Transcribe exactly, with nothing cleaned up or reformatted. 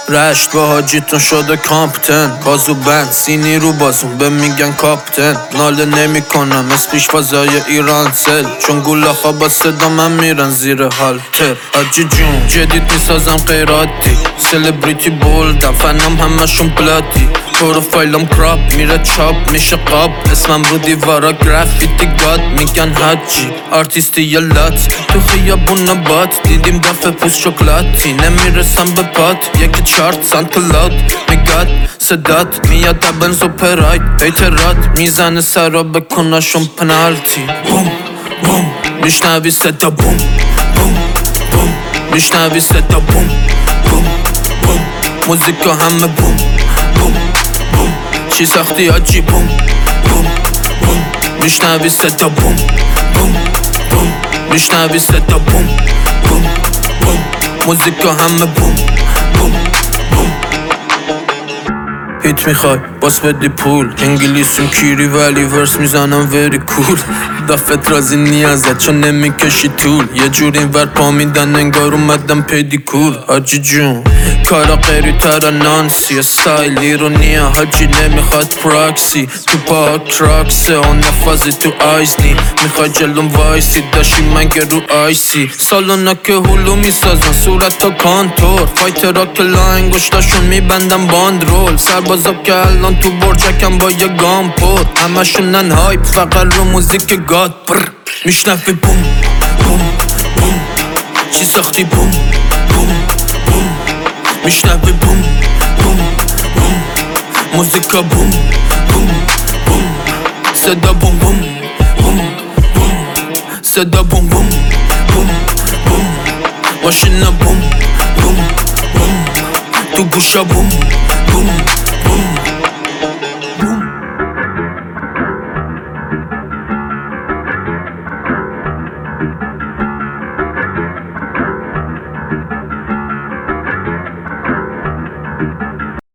رشت با حاجیتون شده کامپتن کازو بند سینی رو بازون به میگن کاپتن ناله نمی کنم از پیشوازای ایران سل چون گوله خواه با صدا من میرن زیر حالتر حاجی جون جدید میسازم غیراتی سلبریتی بولدم فنم همشون بلادی پروفایلم کراپ میره چاپ میشه قاب اسمم رو دیوارا گرافیتی گاد میگن حاجی آرتیستی یا لات تو خیابون نبات دیدیم دفعه پوست شکلاتی نمیرسم به پات یکی چارت سانکلاد میگاد صدات میاد دبنز و پراید ایترات میزنه سرا بکناشون پنالتی بوم بوم میشنوی صدا بوم بوم بوم میشنوی صدا بوم بوم بوم موزیکا همه بوم بوم بوم چی ساختی آجی بوم بوم بوم میشنوی صدا بوم بوم بوم میشنوی صدا بوم بوم بوم موزیکا همه بوم بوم بوم هیت میخوای باس بدی پول انگلیسیم کیری ولی ورس میزنم وری کول دفت رازی نیازت چون نمیکشی طول یه جور این ور پا میدن انگار اومدم پیدیکور حاجی جون کارا غیری تر نانسی استایلی رو نیا حاجی نمیخواد پراکسی تو پا کراکسه اون نفازی تو آیسنی میخوای جلوم وایسی داشی منگه رو آیسی سالونا که هلو میسازن صورت تا کانتور فایترا که لانگوشتاشون میبندن باند رول سربازا که الان تو برجکم با یه گام پر همشونن هایپ فقط رو موزیک گاد بر میشنفی بوم بوم بوم چی ساختی بوم بوم بوم میشنفی بوم بوم بوم موزیکا بوم بوم بوم صدا بوم بوم بوم بوم صدا بوم بوم بوم بوم ماشینا بوم بوم بوم تو گوشا بوم بوم